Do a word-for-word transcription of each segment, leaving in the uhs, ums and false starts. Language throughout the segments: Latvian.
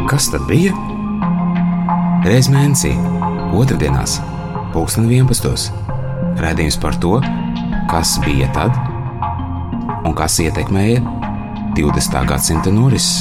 Kas tad bija? Reiz mēnesī, otrdienās, pulksten vienpadsmitos. Raidījums par to, kas bija tad un kas ietekmēja divdesmitā gadsimta norises.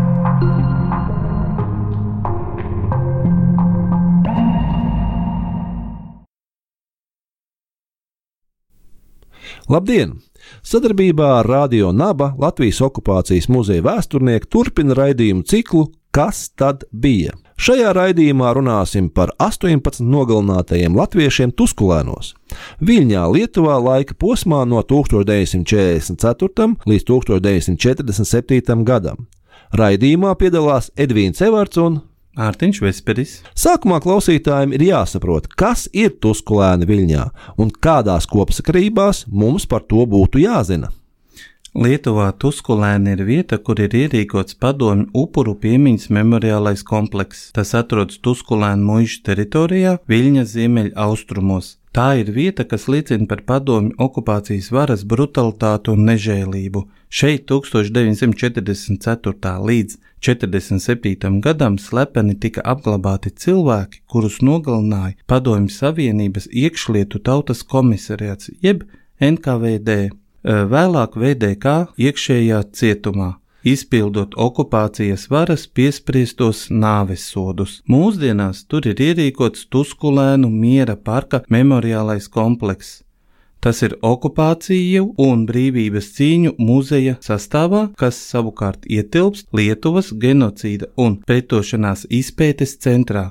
Labdien! Sadarbībā ar Radio Naba Latvijas okupācijas muzeja vēsturnieki turpina raidījumu ciklu Kas tad bija? Šajā raidījumā runāsim par astoņpadsmit nogalinātajiem latviešiem Tuskulēnos, Viļņā, Lietuvā laika posmā no tūkstoš deviņsimt četrdesmit ceturtajam līdz tūkstoš deviņsimt četrdesmit septītajam gadam. Raidījumā piedalās Edvīns Evarts un Mārtiņš Vesperis. Sākumā klausītājiem ir jāsaprot, kas ir Tuskulēni Viļņā un kādās kopsakarībās mums par to būtu jāzina. Lietuvā Tuskulēni ir vieta, kur ir ierīkots padomju upuru piemiņas memoriālais komplekss. Tas atrodas Tuskulēnu muižas teritorijā, Viļņas ziemeļa austrumos. Tā ir vieta, kas liecina par padomju okupācijas varas brutalitāti un nežēlību. Šeit tūkstoš deviņsimt četrdesmit ceturtajam līdz četrdesmit septītajam gadam slepeni tika apglabāti cilvēki, kurus nogalināja Padomju Savienības iekšlietu tautas komisariāts, jeb N K V D. Vēlāk V D K iekšējā cietumā, izpildot okupācijas varas piespriestos nāves sodus. Mūsdienās tur ir ierīkots Tuskulēnu miera parka memoriālais komplekss. Tas ir okupāciju un brīvības cīņu muzeja sastāvā, kas savukārt ietilpst Lietuvas genocīda un pretošanās izpētes centrā.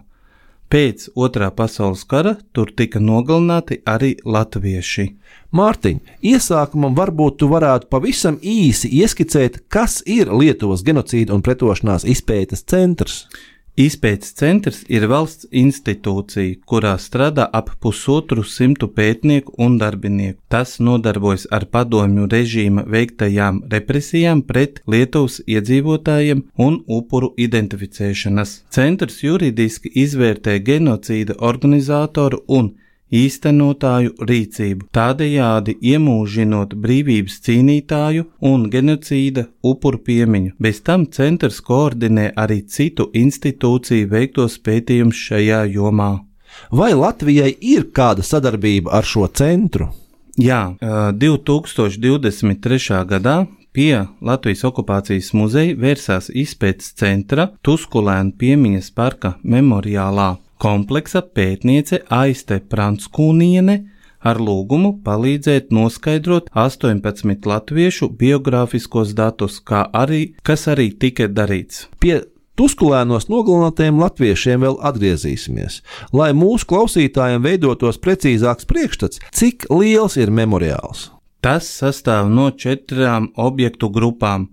Pēc Otrā pasaules kara tur tika nogalināti arī latvieši. Mārtiņ, iesākumam varbūt tu varētu pavisam īsi ieskicēt, kas ir Lietuvas genocīda un pretošanās izpētes centrs. Izpētes centrs ir valsts institūcija, kurā strādā ap pusotru simtu pētnieku un darbinieku. Tas nodarbojas ar padomju režīma veiktajām represijām pret Lietuvas iedzīvotājiem un upuru identificēšanas. Centrs juridiski izvērtē genocīda organizatoru un īstenotāju rīcību, tādējādi iemūžinot brīvības cīnītāju un genocīda upuru piemiņu. Bez tam centrs koordinē arī citu institūciju veiktos pētījumus šajā jomā. Vai Latvijai ir kāda sadarbība ar šo centru? Jā, divi tūkstoši divdesmit trešajā gadā pie Latvijas okupācijas muzeja vērsās izpētes centra Tuskulēnu piemiņas parka memoriālā kompleksa pētniece Aiste Pranckūniene ar lūgumu palīdzēt noskaidrot astoņpadsmit latviešu biogrāfiskos datus, kā arī, kas arī tika darīts. Pie Tuskulēnos nogalinātajiem latviešiem vēl atgriezīsimies, lai mūsu klausītājiem veidotos precīzāks priekšstats, cik liels ir memoriāls. Tas sastāv no četrām objektu grupām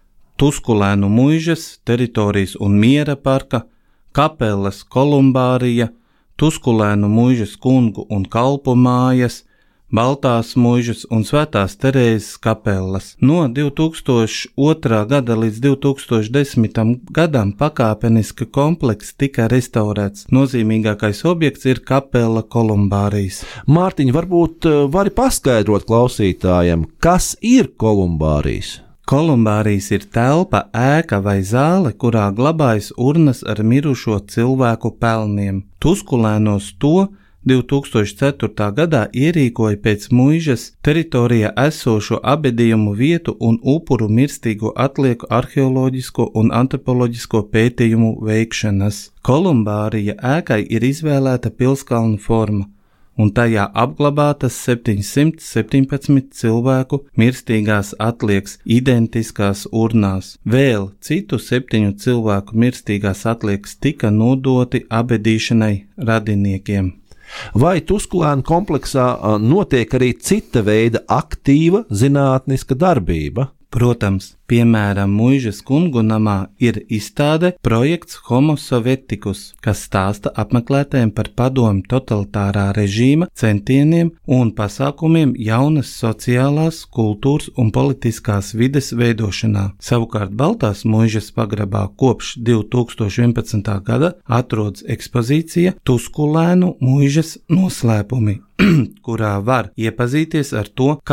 – Tuskulēnu muižas, teritorijas un miera parka, Kapeles Kolumbārija, Tuskulēnu muižas kungu un kalpu mājas, Baltās muižas un Svētās Terēzes kapeles. No divi tūkstoši otrā gada līdz divi tūkstoši desmitajam gadam pakāpeniski komplekss tika restaurēts. Nozīmīgākais objekts ir Kapela Kolumbārijas. Mārtiņ, varbūt vari paskaidrot klausītājiem, kas ir Kolumbārijas? Kolumbārijas ir telpa, ēka vai zāle, kurā glabājas urnas ar mirušo cilvēku pelniem. Tuskulēnos to divi tūkstoši ceturtajā gadā ierīkoja pēc muižas teritorijā esošo abedījumu vietu un upuru mirstīgo atlieku arheoloģisko un antropoloģisko pētījumu veikšanas. Kolumbārija ēkai ir izvēlēta pilskalnu forma, un tajā apglabātas septiņsimt septiņpadsmit cilvēku mirstīgās atliekas identiskās urnās. Vēl citu septiņu cilvēku mirstīgās atliekas tika nodoti abedīšanai radiniekiem. Vai Tuskulēnu kompleksā notiek arī cita veida aktīva zinātniska darbība? Protams, piemēram, muižas kungu namā ir izstāde projekts Homo Sovietikus, kas stāsta apmeklētājiem par padomju totalitārā režīma centieniem un pasākumiem jaunas sociālās, kultūras un politiskās vides veidošanā. Savukārt Baltās muižas pagrabā kopš divi tūkstoši vienpadsmitā gada atrodas ekspozīcija Tuskulēnu muižas noslēpumi, kurā var iepazīties ar to, kā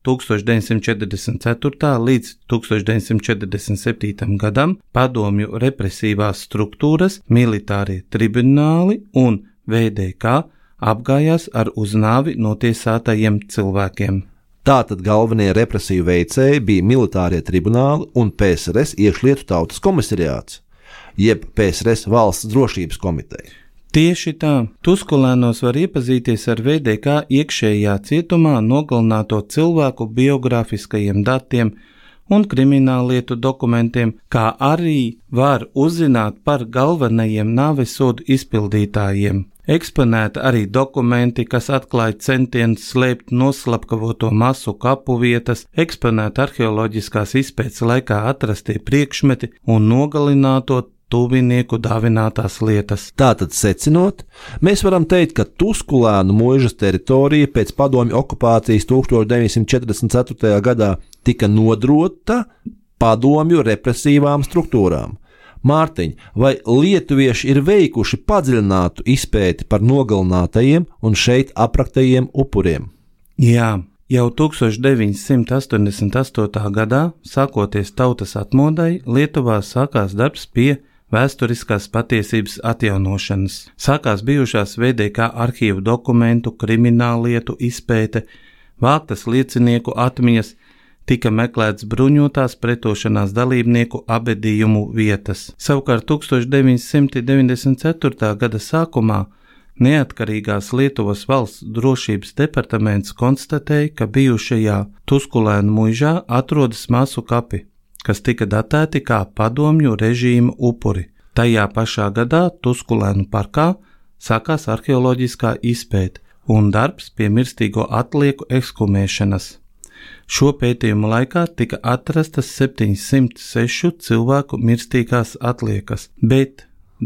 tūkstoš deviņsimt četrdesmit ceturtā līdz tūkstoš deviņsimt četrdesmit septītajam gadam padomju represīvās struktūras, militārie tribunāli un V D K apgājās ar uz nāvi notiesātajiem cilvēkiem. Tātad galvenie represīvu veicēji bija militārie tribunāli un P S R S iekšlietu tautas komisariāts, jeb P S R S valsts drošības komiteja. Tieši tā, Tuskulēnos var iepazīties ar V D K iekšējā cietumā nogalināto cilvēku biogrāfiskajiem datiem un krimināllietu dokumentiem, kā arī var uzzināt par galvenajiem nāvesodu izpildītājiem. Eksponēta arī dokumenti, kas atklāja centienus slēpt noslapkavoto masu kapu vietas, eksponēta arheoloģiskās izpētes laikā atrastie priekšmeti un nogalināto tuvinieku dāvinātās lietas. Tātad secinot, mēs varam teikt, ka Tuskulēnu muižas teritorija pēc padomju okupācijas tūkstoš deviņsimt četrdesmit ceturtajā gadā tika nodrota padomju represīvām struktūrām. Mārtiņ, vai lietuvieši ir veikuši padziļinātu izpēti par nogalinātajiem un šeit apraktajiem upuriem? Jā. Jau tūkstoš deviņsimt astoņdesmit astotajā gadā, sākoties tautas atmodai, Lietuvā sākās darbs pie vēsturiskās patiesības atjaunošanas. Sākās bijušās V D K arhīvu dokumentu, krimināllietu izpēte, vāktas liecinieku atmiņas, tika meklēts bruņotās pretošanās dalībnieku abedījumu vietas. Savukārt tūkstoš deviņsimt deviņdesmit ceturtajā gada sākumā Neatkarīgās Lietuvas valsts drošības departaments konstatēja, ka bijušajā Tuskulēnu muižā atrodas masu kapi, kas tika datēti kā padomju režīma upuri. Tajā pašā gadā Tuskulēnu parkā sākās arheoloģiskā izpēte un darbs pie mirstīgo atlieku ekshumēšanas. Šo pētījumu laikā tika atrastas septiņsimt seši cilvēku mirstīgās atliekas, bet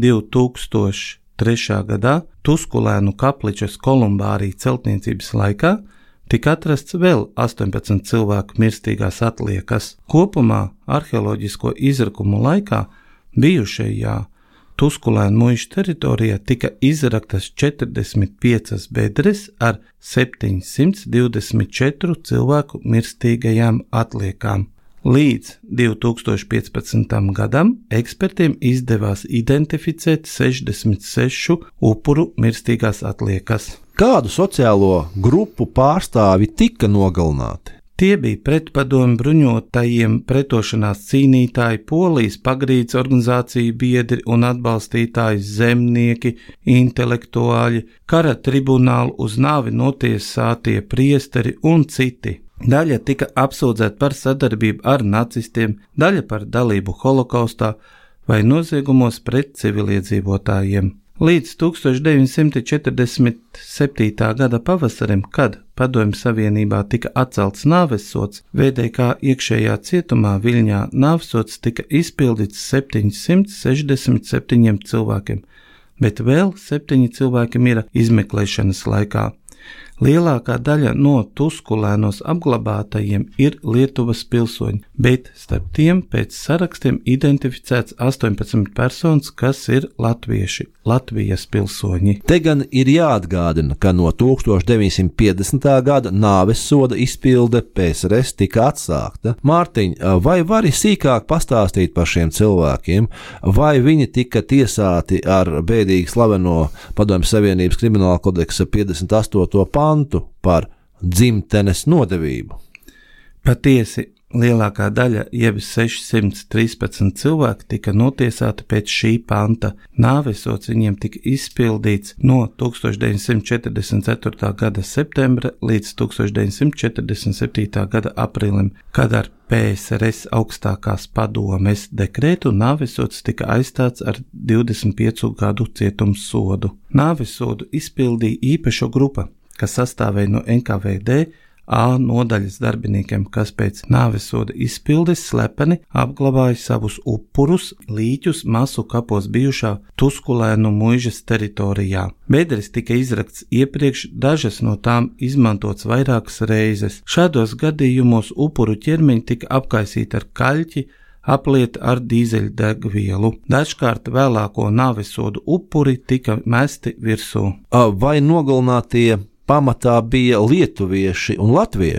divtūkstoš trešā gadā Tuskulēnu kapličas kolumbārija celtniecības laikā tika atrasts vēl astoņpadsmit cilvēku mirstīgās atliekas. Kopumā arheoloģisko izrakumu laikā bijušajā Tuskulēnu muižas teritorijā tika izraktas četrdesmit piecas bedres ar septiņsimt divdesmit četru cilvēku mirstīgajām atliekām. Līdz divtūkstoš piecpadsmitajam gadam ekspertiem izdevās identificēt sešdesmit sešu upuru mirstīgās atliekas. Kādu sociālo grupu pārstāvi tika nogalināti? Tie bija pretpadomju bruņotajiem pretošanās cīnītāji, Polijas pagrīdes organizāciju biedri un atbalstītāji, zemnieki, intelektuāļi, kara tribunālu uz nāvi notiesātie priesteri un citi. Daļa tika apsūdzēta par sadarbību ar nacistiem, daļa par dalību holokaustā vai noziegumos pret civiliedzīvotājiem. Līdz tūkstoš deviņsimt četrdesmit septītā gada pavasarim, kad Padomju Savienībā tika atcelts nāvessods, V D K iekšējā cietumā Viļņā nāvessods tika izpildīts septiņsimt sešdesmit septiņiem cilvēkiem, bet vēl septiņi cilvēki mira izmeklēšanas laikā. Lielākā daļa no Tuskulēnos apglabātajiem ir Lietuvas pilsoņi, bet starp tiem pēc sarakstiem identificēts astoņpadsmit personas, kas ir latvieši, Latvijas pilsoņi. Te gan ir jāatgādina, ka no tūkstoš deviņsimt piecdesmitā gada nāvessoda izpilde P S R S tika atsākta. Mārtiņ, vai vari sīkāk pastāstīt par šiem cilvēkiem, vai viņi tika tiesāti ar bēdīgi slaveno Padomju Savienības krimināla kodeksa piecdesmit astoto pantu par dzimtenes nodevību? Patiesi, lielākā daļa, jeb sešsimt trīspadsmit cilvēki, tika notiesāti pēc šī panta. Nāvesods viņiem tika izpildīts no tūkstoš deviņsimt četrdesmit ceturtā gada septembra līdz tūkstoš deviņsimt četrdesmit septītā gada aprīlim, kad ar P S R S augstākās padomes dekrētu nāvesods tika aizstāts ar divdesmit piecu gadu cietumsodu. Nāvesodu izpildīja īpaša grupa, kas sastāvēja no N K V D A nodaļas darbiniekiem, kas pēc nāvesoda izpildes slepeni apglabāja savus upurus līķus masu kapos bijušā Tuskulēnu muižas teritorijā. Bedres tika izrakts iepriekš, dažas no tām izmantots vairākas reizes. Šādos gadījumos upuru ķermeņi tika apkaisīti ar kaļķi, aplieta ar dīzeļdegvielu. Dažkārt vēlāko nāvesodu upuri tika mesti virsū. Vai nogalinātie pamatā bija lietuvieši un latvieši?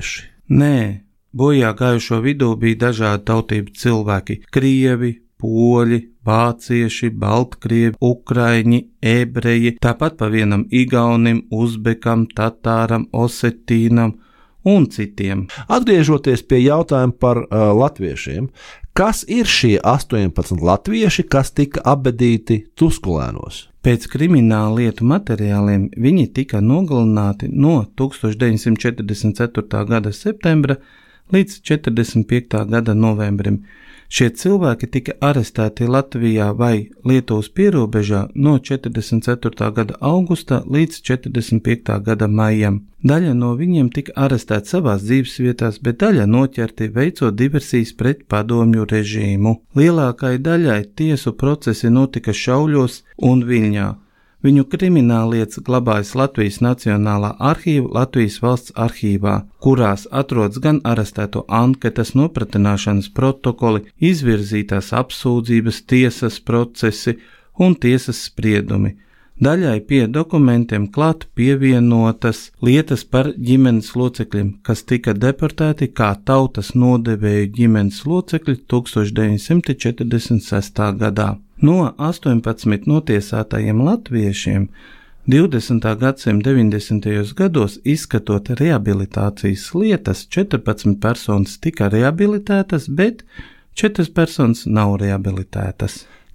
Nē, bojā gājušo vidū bija dažādi tautību cilvēki – krievi, poļi, vācieši, baltkrievi, ukraiņi, ebreji, tāpat pa vienam igaunim, uzbekam, tatāram, osetīnam un citiem. Atgriežoties pie jautājuma par uh, latviešiem, kas ir šie astoņpadsmit latvieši, kas tika apbedīti Tuskulēnos? Pēc krimināla lietu materiāliem viņi tika nogalināti no tūkstoš deviņsimt četrdesmit ceturtā gada septembra līdz četrdesmit piektā gada novembrim. Šie cilvēki tika arestēti Latvijā vai Lietuvas pierobežā no četrdesmit ceturtā gada augusta līdz četrdesmit piektā gada maijam. Daļa no viņiem tika arestēti savās dzīvesvietās, bet daļa noķerti veicot diversijas pret padomju režīmu. Lielākai daļai tiesu procesi notika Šauļos un Viļņā. Viņu krimināllietas glabājas Latvijas Nacionālā arhīva Latvijas valsts arhīvā, kurās atrodas gan arestēto anketas, nopratināšanas protokoli, izvirzītās apsūdzības, tiesas procesi un tiesas spriedumi. Daļai pie dokumentiem klāt pievienotas lietas par ģimenes locekļiem, kas tika deportēti kā tautas nodevēju ģimenes locekļi tūkstoš deviņsimt četrdesmit sestā gadā. No astoņpadsmit notiesātajiem latviešiem divdesmitā gadsimta deviņdesmitajos gados izskatot rehabilitācijas lietas, četrpadsmit personas tika rehabilitētas, bet četras personas nav rehabilitētas.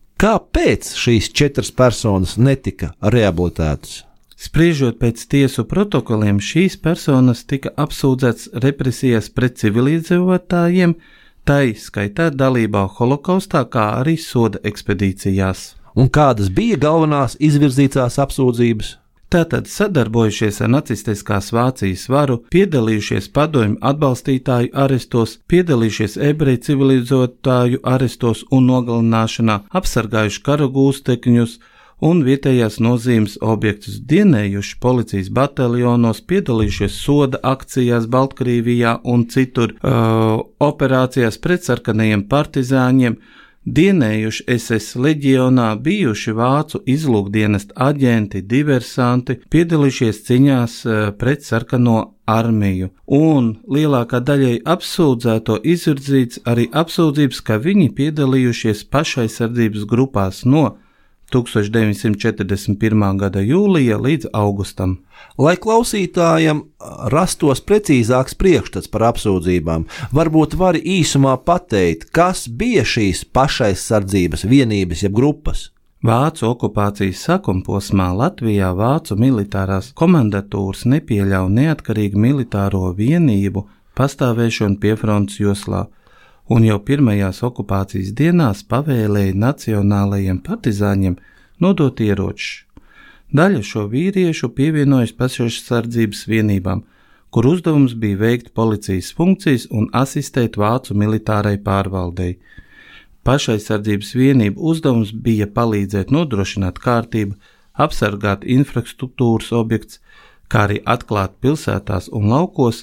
Kāpēc šīs četras personas netika rehabilitētas? Spriežot pēc tiesu protokoliem, šīs personas tika apsūdzētas represijās pret civilizētājiem, tai skaitā dalībā holokaustā, kā arī soda ekspedīcijās. Un kādas bija galvenās izvirzītās apsūdzības? Tātad sadarbojušies ar nacistiskās Vācijas varu, piedalījušies padomju atbalstītāju arestos, piedalījušies ebreju civilizētāju arestos un nogalināšanā, apsargājuši karagūstekņus un vietējās nozīmes objektus, dienējuši policijas bataljonos, piedalījušies soda akcijās Baltkrievijā un citur, uh, operācijās pret sarkanajiem partizāņiem, dienējuši es es leģionā, bijuši vācu izlūkdienesta aģenti, diversanti, piedalījušies ciņās uh, pret sarkano armiju, un lielākā daļai apsūdzēto izvirzīts arī apsūdzības, ka viņi piedalījušies pašaizsardzības grupās no tūkstoš deviņsimt četrdesmit pirmā gada jūlija līdz augustam. Lai klausītājam rastos precīzāks priekšstats par apsūdzībām, varbūt vari īsumā pateikt, kas bija šīs pašaizsardzības vienības jeb grupas? Vācu okupācijas sākumposmā Latvijā vācu militārās komandatūras nepieļauj neatkarīgu militāro vienību pastāvēšanu piefrontes joslā, un jau pirmajās okupācijas dienās pavēlēja nacionālajiem partizāņiem nodot ieročus. Daļa šo vīriešu pievienojas pašaizsardzības vienībām, kur uzdevums bija veikt policijas funkcijas un asistēt vācu militārai pārvaldei. Pašaizsardzības vienību uzdevums bija palīdzēt nodrošināt kārtību, apsargāt infrastruktūras objekts, kā arī atklāt pilsētās un laukos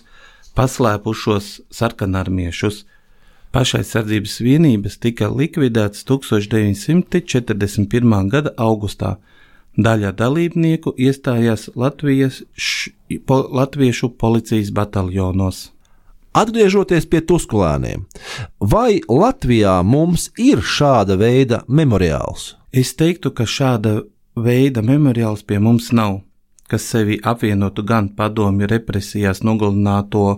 paslēpušos sarkanarmiešus. Pašaizsardzības vienības tika likvidētas tūkstoš deviņsimt četrdesmit pirmā gada augustā. Daļa dalībnieku iestājās Latvijas, š, po, latviešu policijas bataljonos. Atgriežoties pie Tuskulēniem, vai Latvijā mums ir šāda veida memoriāls? Es teiktu, ka šāda veida memoriāls pie mums nav, kas sevi apvienotu gan padomju represijās nogalināto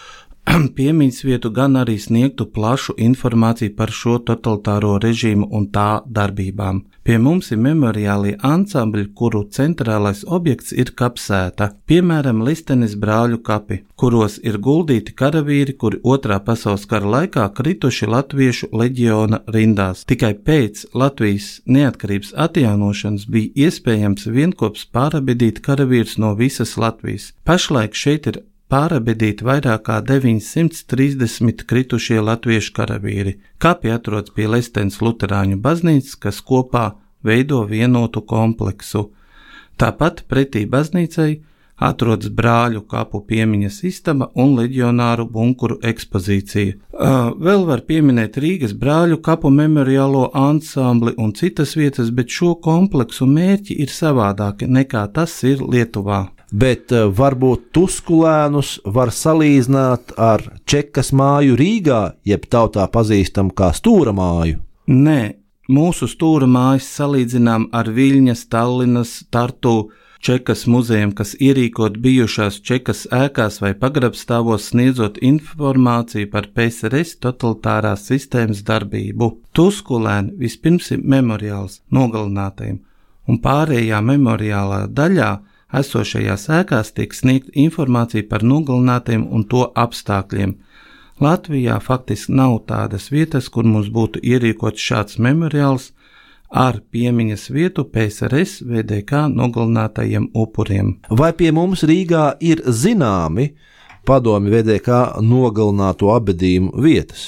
piemiņas vietu, gan arī sniegtu plašu informāciju par šo totalitāro režīmu un tā darbībām. Pie mums ir memoriālie ansambļi, kuru centrālais objekts ir kapsēta, piemēram, Listenes brāļu kapi, kuros ir guldīti karavīri, kuri otrā pasaules kara laikā krituši latviešu leģiona rindās. Tikai pēc Latvijas neatkarības atjaunošanas bija iespējams vienkops pārabedīt karavīrus no visas Latvijas. Pašlaik šeit ir pārabedīti vairāk kā deviņsimt trīsdesmit kritušie latviešu karavīri. Kapi atrodas pie Listenes luterāņu baznīcas, kas kopā veido vienotu kompleksu. Tāpat pretī baznīcai atrodas brāļu kapu piemiņas istaba un leģionāru bunkuru ekspozīcija. Vēl var pieminēt Rīgas brāļu kapu memoriālo ansambli un citas vietas, bet šo kompleksu mērķi ir savādāki nekā tas ir Lietuvā. Bet varbūt Tuskulēnus var salīdzināt ar Čekas māju Rīgā, jeb tautā pazīstam kā Stūra māju? Nē, mūsu Stūra mājas salīdzinām ar Viļņas, Tallinas, Tartu, Čekas muzejiem, kas ierīkot bijušās Čekas ēkās vai pagrabstāvos, sniedzot informāciju par P S R S totalitārās sistēmas darbību. Tuskulēni vispirms ir memoriāls nogalinātajiem, un pārējā memoriālā daļā esošajās ēkās tiek sniegta informācija par nogalinātajiem un to apstākļiem. Latvijā faktiski nav tādas vietas, kur mums būtu ierīkots šāds memoriāls ar piemiņas vietu P S R S V D K nogalinātajiem upuriem. Vai pie mums Rīgā ir zināmi padomju V D K nogalināto abedījumu vietas?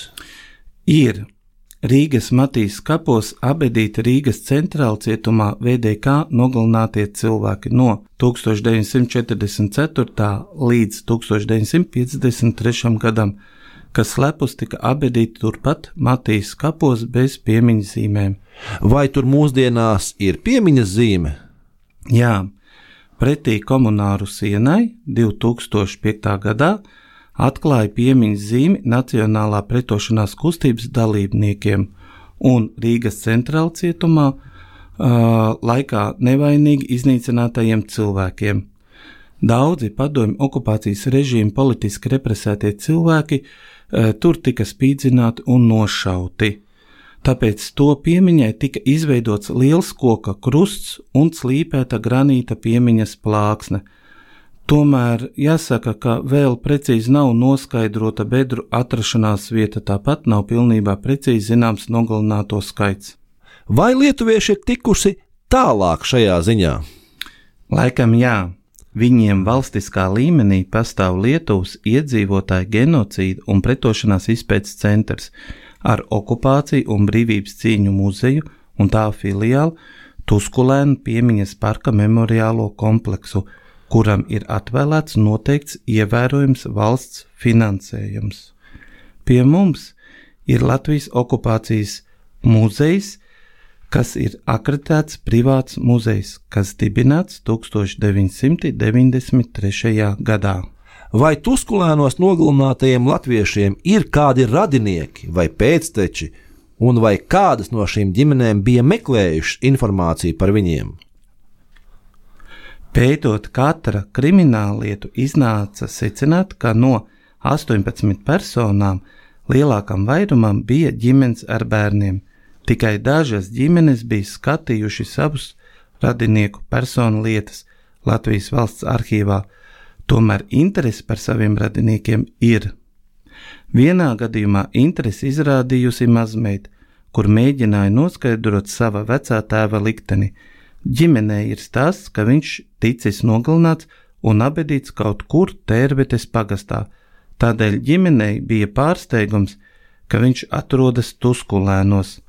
Ir. Rīgas Matīs kapos abedīti Rīgas centrāla cietumā V D K nogalinātie cilvēki no tūkstoš deviņsimt četrdesmit ceturtā līdz tūkstoš deviņsimt piecdesmit trešajam gadam, kas slepus tika abedīti turpat Matīs kapos bez piemiņas zīmēm. Vai tur mūsdienās ir piemiņas zīme? Jā, pretī komunāru sienai divi tūkstoši piektajā gadā atklāja piemiņas zīmi Nacionālā pretošanās kustības dalībniekiem un Rīgas centrāla cietumā uh, laikā nevainīgi iznīcinātajiem cilvēkiem. Daudzi padomju okupācijas režīma politiski represētie cilvēki uh, tur tika spīdzināti un nošauti. Tāpēc to piemiņai tika izveidots liels koka krusts un slīpēta granīta piemiņas plāksne. Tomēr jāsaka, ka vēl precīzi nav noskaidrota bedru atrašanās vieta, tāpat nav pilnībā precīzi zināms nogalināto skaits. Vai lietuvieši ir tikusi tālāk šajā ziņā? Laikam jā. Viņiem valstiskā līmenī pastāv Lietuvas iedzīvotāju genocīda un pretošanās izpētes centrs ar okupāciju un brīvības cīņu muzeju un tā filiāli Tuskulēnu piemiņas parka memoriālo kompleksu, kuram ir atvēlēts noteikts ievērojams valsts finansējums. Pie mums ir Latvijas okupācijas muzejs, kas ir akreditēts privāts muzejs, kas dibināts tūkstoš deviņsimt deviņdesmit trešajā gadā. Vai Tuskulēnos nogalinātajiem latviešiem ir kādi radinieki vai pēcteči, un vai kādas no šīm ģimenēm bija meklējušas informāciju par viņiem? Pētot katra krimināllietu, iznāca secināt, ka no astoņpadsmit personām lielākam vairumam bija ģimenes ar bērniem. Tikai dažas ģimenes bija skatījuši savus radinieku personu lietas Latvijas valsts arhīvā, tomēr interesi par saviem radiniekiem ir. Vienā gadījumā interesi izrādījusi mazmeita, kur mēģināja noskaidrot sava vecā tēva likteni. Ģimenē ir stāsts, ka viņš ticis nogalināts un abedīts kaut kur Tērvetes pagastā, tādēļ ģimenei bija pārsteigums, ka viņš atrodas Tuskulēnos.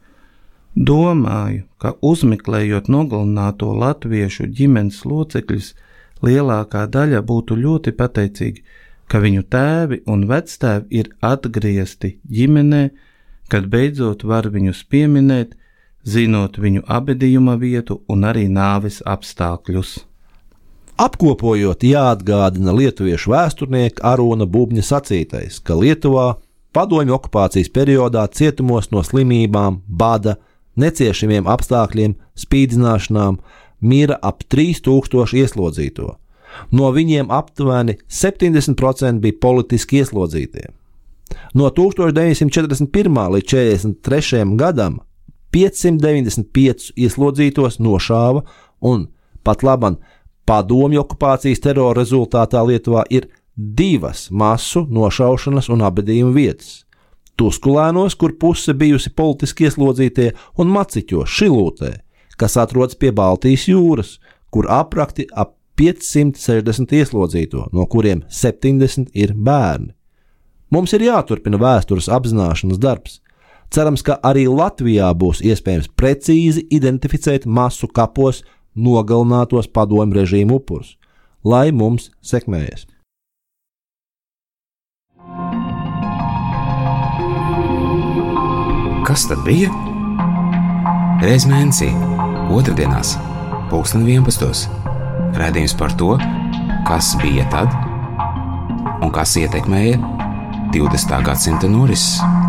Domāju, ka uzmeklējot nogalināto latviešu ģimenes locekļus, lielākā daļa būtu ļoti pateicīgi, ka viņu tēvi un vectēvi ir atgriezti ģimenē, kad beidzot var viņus pieminēt, zinot viņu abedījuma vietu un arī nāves apstākļus. Apkopojot, jāatgādina lietuviešu vēsturnieka Arūna Bubņa sacītais, ka Lietuvā padomju okupācijas periodā cietumos no slimībām, bada, neciešamiem apstākļiem, spīdzināšanām mira ap trīs tūkstoši ieslodzīto. No viņiem aptuveni septiņdesmit procenti bija politiski ieslodzītie. No tūkstoš deviņsimt četrdesmit pirmā līdz četrdesmit trešajam gadam piecsimt deviņdesmit piecus ieslodzītos nošāva un pat laban padomju okupācijas terora rezultātā Lietuvā ir divas masu nošaušanas un abedījuma vietas. Tuskulēnos, kur puse bijusi politiski ieslodzītie, un Maciķos, Šilūtē, kas atrodas pie Baltijas jūras, kur aprakti ap piecsimt sešdesmit ieslodzīto, no kuriem septiņdesmit ir bērni. Mums ir jāturpina vēstures apzināšanas darbs. Cerams, ka arī Latvijā būs iespējams precīzi identificēt masu kapos nogalinātos padomju režīmu upurus. Lai mums sekmējas! Kas tad bija? Reiz mēnesī, otrdienās, pulksten vienpadsmitos. Raidījums par to, kas bija tad un kas ietekmēja divdesmitā gadsimta norises.